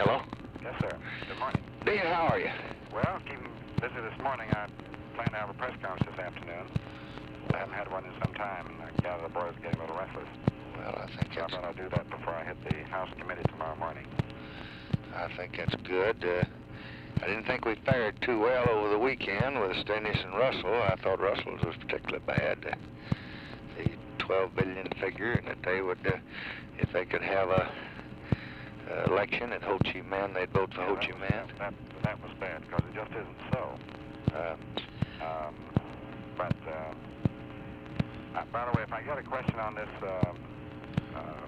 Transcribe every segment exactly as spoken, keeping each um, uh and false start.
Hello? Yes, sir. Good morning. Dean, how are you? Well, keeping busy this morning. I plan to have a press conference this afternoon. I haven't had one in some time, and I gather the boys are getting a little restless. Well, I think So I that's, thought I'd do that before I hit the House committee tomorrow morning. I think that's good. Uh, I didn't think we fared too well over the weekend with Stennis and Russell. I thought Russell's was particularly bad. Uh, the twelve billion figure, and that they would, uh, if they could have a uh, election at Ho Chi Minh, they'd vote for Yeah, Ho that Chi was- Minh. That, that, that was bad, because it just isn't so. Uh, Um, but, uh, uh, by the way, if I get a question on this uh, uh,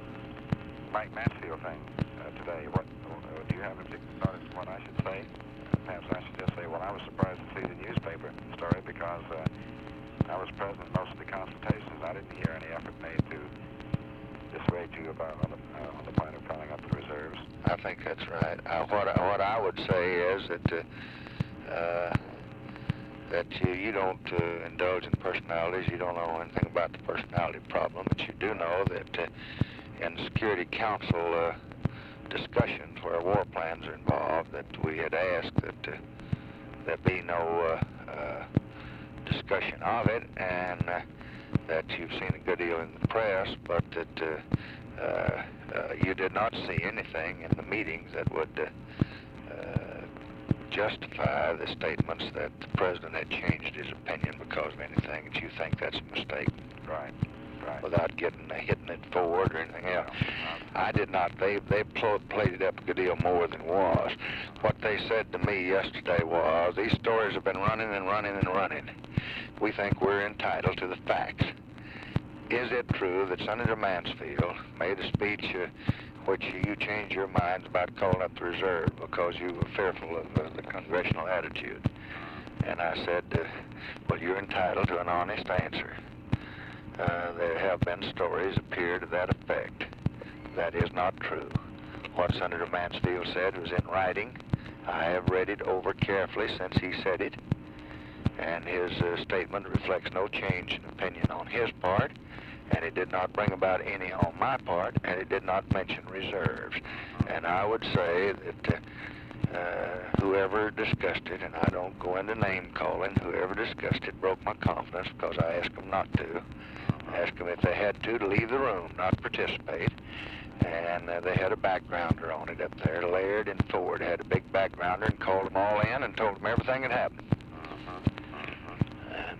Mike Mansfield thing uh, today, what uh, do you have any particular thought as to what I should say? Uh, perhaps I should just say, well, I was surprised to see the newspaper story because uh, I was present in most of the consultations. I didn't hear any effort made to dissuade you about on the, uh, on the point of calling up the reserves. I think that's right. Uh, what, I, what I would say is that uh, uh, that you, you don't uh, indulge in personalities. You don't know anything about the personality problem, but you do know that uh, in Security Council uh, discussions where war plans are involved, that we had asked that uh, there be no uh, uh, discussion of it, and uh, that you've seen a good deal in the press, but that uh, uh, uh, you did not see anything in the meetings that would uh, uh, justify the statements that the president had changed his opinion because of anything, that you think that's a mistake. Right, right. Without getting uh, hitting it forward or anything else. I did not. They they pl played it up a good deal more than was. What they said to me yesterday was, these stories have been running and running and running. We think we're entitled to the facts. Is it true that Senator Mansfield made a speech uh, which you changed your minds about calling up the reserve because you were fearful of uh, the congressional attitude? And I said, uh, well, you're entitled to an honest answer. Uh, there have been stories appear to that effect. That is not true. What Senator Mansfield said was in writing. I have read it over carefully since he said it, and his uh, statement reflects no change in opinion on his part, and it did not bring about any on my part, and it did not mention reserves. And I would say that uh, uh, whoever discussed it, and I don't go into name calling, whoever discussed it broke my confidence because I asked them not to. Asked them if they had to to leave the room, not participate. And uh, they had a backgrounder on it up there. Laird and Ford had a big backgrounder and called them all in and told them everything that happened. And,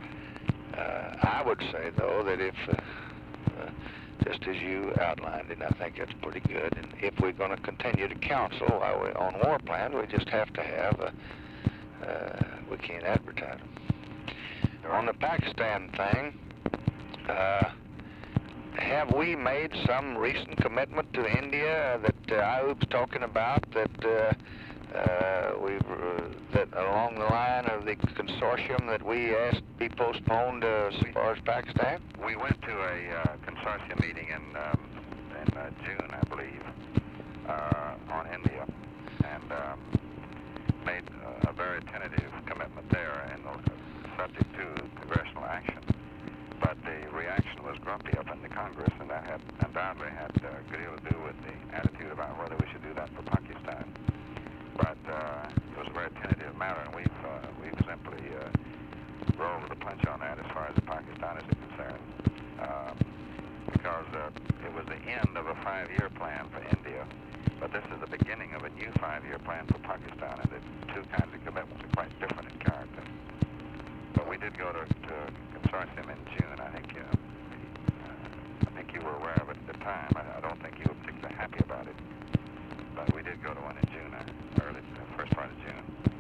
uh, I would say, though, that if, uh, uh, just as you outlined it, I think that's pretty good. And if we're going to continue to counsel while we on war plans, we just have to have, a, uh, we can't advertise them. On the Pakistan thing, uh, have we made some recent commitment to India that uh, Ayub's talking about, that uh, uh, we've uh, that along the line of the consortium that we asked be postponed uh, as far as Pakistan? We went to a uh, consortium meeting in um, in uh, June, I believe, uh, on India, and um, made uh, a very tentative commitment there, and uh, subject to congressional action. But the reaction was grumpy up in the Congress, and that had undoubtedly had uh, a good deal to do with the attitude about whether we should do that for Pakistan. But uh, it was a very tentative matter, and we've uh, we've simply uh, rolled the punch on that as far as the Pakistanis are concerned, um, because uh, it was the end of a five-year plan for India, but this is the beginning of a new five-year plan for Pakistan, and the two kinds of commitments are quite different in character. But we did go to, to consortium in June. I think uh, uh, I think you were aware of it at the time. I, I don't think you were particularly happy about it, but we did go to one in June, uh, early uh, first part of June.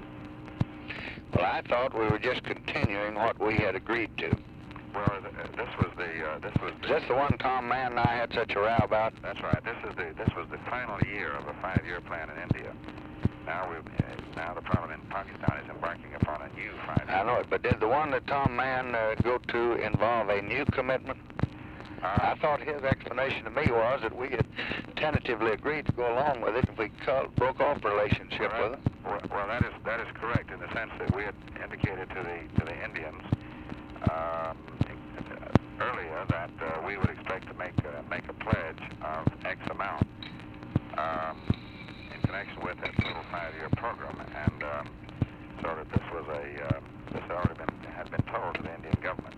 Well, I thought we were just continuing what we had agreed to. Well, uh, this was the uh, this was Is the, this the one Tom Mann and I had such a row about? That's right. This is the this was the final year of a five-year plan in India. Now we uh, now the Parliament in Pakistan is embarking upon a new five-year. I know it, but did the one that Tom Mann uh, go to involve a new commitment? Uh, I thought his explanation to me was that we had tentatively agreed to go along with it if we cut, broke off the relationship well, with them. Well, well, that is that is correct in the sense that we had indicated to the to the Indians um, earlier that uh, we would expect to make uh, make a pledge of X amount. Um, in connection with that total five-year program, and um, so that this was a uh, this had already been had been told to the Indian government.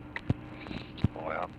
Well,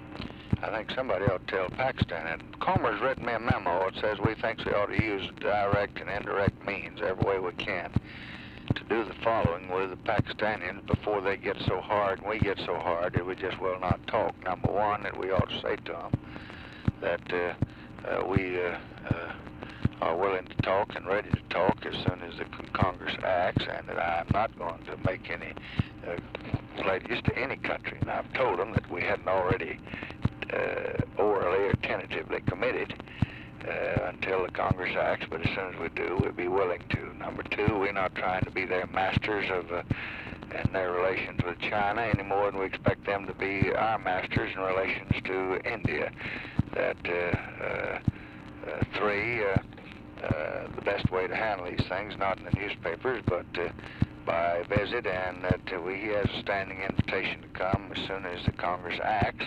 I think somebody ought to tell Pakistan. And Comer's written me a memo. It says we think we ought to use direct and indirect means every way we can to do the following with the Pakistanis before they get so hard and we get so hard that we just will not talk. Number one, that we ought to say to them that uh, uh, we uh, uh, are willing to talk and ready to talk as soon as the Congress acts, and that I'm not going to make any uh, pledges to any country. And I've told them that we hadn't already uh, orally or tentatively committed uh, until the Congress acts, but as soon as we do, we'll be willing to. Number two, we're not trying to be their masters of uh, in their relations with China any more than we expect them to be our masters in relations to India. That uh, uh, uh, three, uh, uh, the best way to handle these things, not in the newspapers, but uh, by visit, and that uh, we, he has a standing invitation to come as soon as the Congress acts,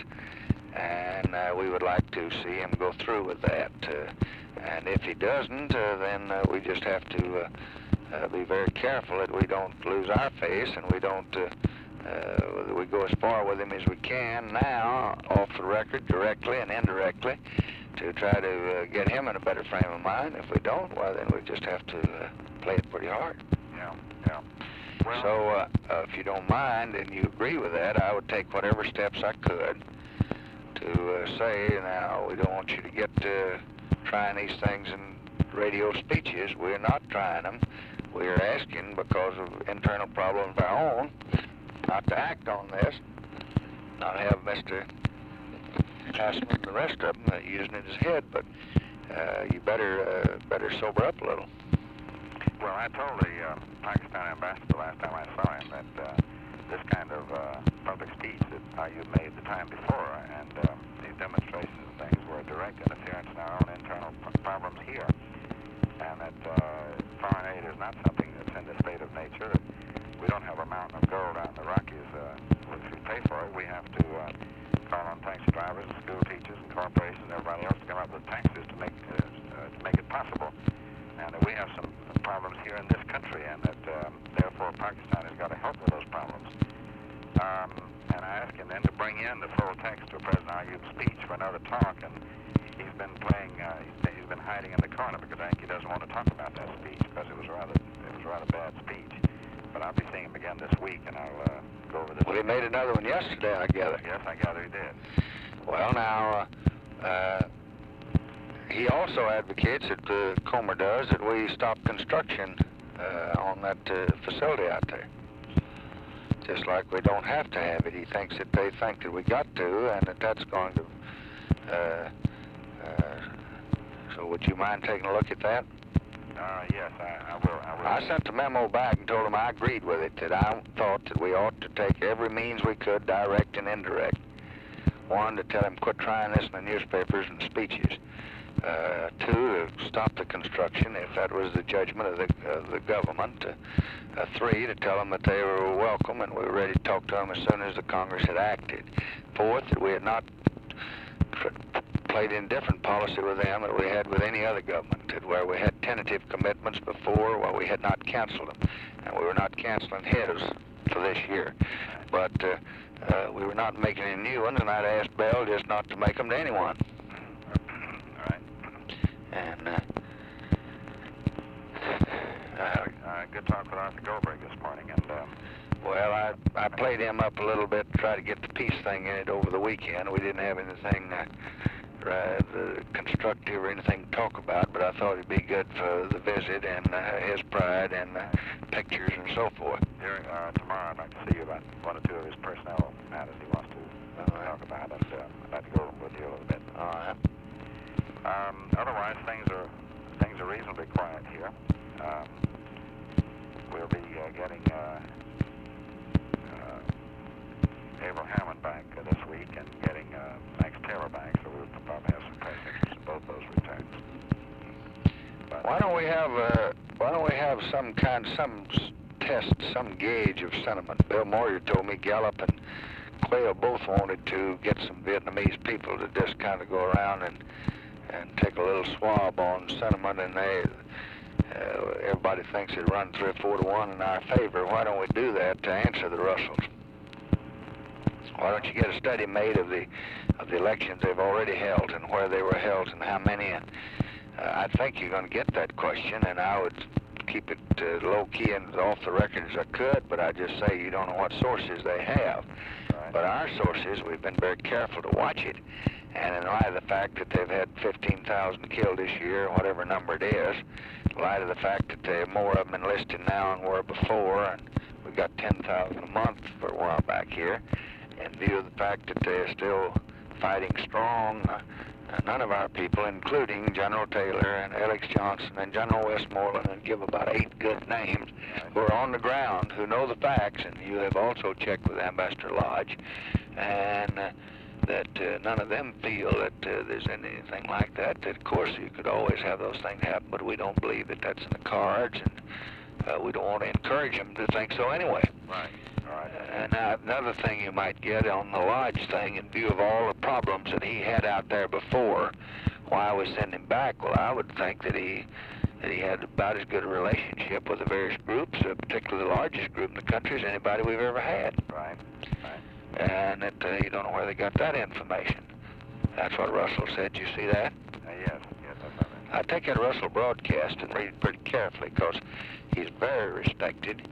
and uh, we would like to see him go through with that. Uh, and if he doesn't, uh, then uh, we just have to uh, uh, be very careful that we don't lose our face, and we don't uh, uh, we go as far with him as we can now, off the record, directly and indirectly, to try to uh, get him in a better frame of mind. If we don't, well, then we just have to uh, play it pretty hard. Yeah, yeah. Well, so, uh, uh, if you don't mind and you agree with that, I would take whatever steps I could to uh, say, now, we don't want you to get uh, trying these things in radio speeches. We're not trying them. We're asking, because of internal problems of our own, not to act on this, not have Mister Passman and the rest of them uh, using it as head, but uh, you better uh, better sober up a little. Well, I told the uh, Pakistan ambassador last time I saw him that uh, this kind of uh, public speech that you made the time before, and uh, these demonstrations and things were a direct interference in our own internal problems here, and that uh, foreign aid is not something that's in the state of nature. We don't have a mountain of gold out in the Rockies uh, which we pay for it. We have to uh, call on taxi drivers and school teachers and corporations and everybody else to come up with taxes to make uh, uh, to make it possible. And that we have some problems here in this country, and that um, therefore Pakistan has got to help with those problems. Um, and I asked him then to bring in the full text of President Ayub's speech for another talk, and he's been playing, uh, he's been hiding in the corner because I think he doesn't want to talk about that speech because it was rather it was a rather bad speech. But I'll be seeing him again this week, and I'll uh, go over this. Well, he made another one yesterday, I gather. Yes, I gather he did. Well, now, uh, uh, he also advocates, that uh, Comer does, that we stop construction uh, on that uh, facility out there. Just like we don't have to have it. He thinks that they think that we got to, and that that's going to... Uh, uh, so would you mind taking a look at that? Uh, yes, I, I will. I will. I sent the memo back and told him I agreed with it, that I thought that we ought to take every means we could, direct and indirect. One, to tell him quit trying this in the newspapers and speeches. Uh, two, to stop the construction if that was the judgment of the, of the government. Uh, uh, three, to tell them that they were welcome and we were ready to talk to them as soon as the Congress had acted. Fourth, that we had not played indifferent policy with them that we had with any other government, where we had tentative commitments before, while we had not canceled them, and we were not canceling his for this year. But uh, uh, we were not making any new ones, and I'd asked Bell just not to make them to anyone. All right. And uh, uh, uh, good talk with Arthur Goldberg this morning, and um, well, I I played him up a little bit to try to get the peace thing in it over the weekend. We didn't have anything uh, uh, constructive or anything to talk about, but I thought it'd be good for the visit and uh, his pride and uh, pictures and so forth. During, uh, tomorrow I'd like to see you about one or two of his personnel matters he wants to uh, right. talk about, and uh, I'd like to go over them with you a little bit. All right. Um, otherwise, things are things are reasonably quiet here. Um, we'll be uh, getting uh, uh, Avril Hammond back uh, this week, and getting uh, Max Taylor back, so we'll probably have some press interest in both those returns. But why don't we have uh, why don't we have some kind, some test, some gauge of sentiment? Bill Moyer told me Gallup and Quayle both wanted to get some Vietnamese people to just kind of go around and and take a little swab on sentiment, and they uh, everybody thinks it run three or four to one in our favor. Why don't we do that to answer the Russells? Why don't you get a study made of the of the elections they've already held and where they were held and how many? And uh, I think you're going to get that question, and I would keep it uh, low-key and off the record as I could, but I just say you don't know what sources they have. Right. But our sources, we've been very careful to watch it, and in light of the fact that they've had fifteen thousand killed this year, whatever number it is, in light of the fact that there are more of them enlisted now than were before, and we've got ten thousand a month for a while back here, in view of the fact that they're still fighting strong, uh, none of our people, including General Taylor and Alex Johnson and General Westmoreland, and give about eight good names, who are on the ground, who know the facts, and you have also checked with Ambassador Lodge, and uh, that uh, none of them feel that uh, there's anything like that. That, of course, you could always have those things happen, but we don't believe that that's in the cards, and uh, we don't want to encourage them to think so anyway. Right. All right. And uh, another thing you might get on the Lodge thing, in view of all the problems that he had out there before, why we send him back? Well, I would think that he that he had about as good a relationship with the various groups, uh, particularly the largest group in the country, as anybody we've ever had. Right. Right. And that uh, you don't know where they got that information. That's what Russell said. You see that? Uh, yes. Yes, I saw that. I take that Russell broadcast and read it pretty carefully, because he's very respected,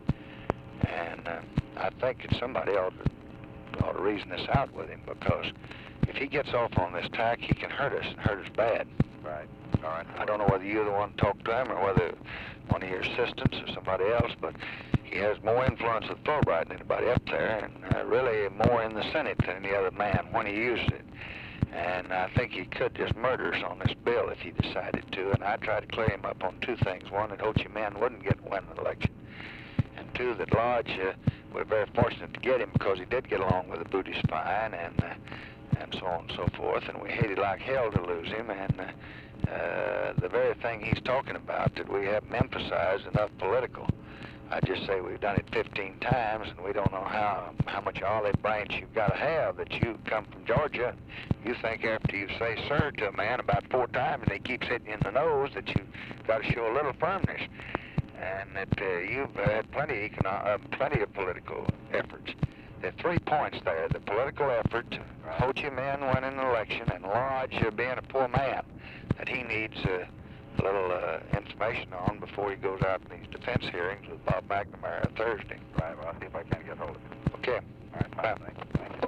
and uh, I think that somebody ought to, ought to reason this out with him, because if he gets off on this tack, he can hurt us and hurt us bad. Right. All right. I don't know whether you're the one to talk to him or whether one of your assistants or somebody else, but he has more influence with Fulbright than anybody up there, and uh, really more in the Senate than any other man when he uses it. And I think he could just murder us on this bill if he decided to, and I tried to clear him up on two things. One, that Ho Chi Minh wouldn't get win an election, and two, that Lodge, uh, we're very fortunate to get him because he did get along with the booty spine, and uh, and so on and so forth, and we hated like hell to lose him, and uh, uh, the very thing he's talking about that we haven't emphasized enough political. I just say we've done it fifteen times, and we don't know how how much olive branch you've got to have that you come from Georgia. You think after you say sir to a man about four times and he keeps hitting you in the nose that you've got to show a little firmness, and that uh, you've had plenty of, econo- uh, plenty of political efforts. There are three points there: the political effort, Ho Chi Minh winning an election, and Lodge uh, being a poor man that he needs uh, a little uh, information on before he goes out in these defense hearings with Bob McNamara Thursday. Right. Well, I'll see if I can get hold of it. Okay. All right. Fine. Thank you. Thank you.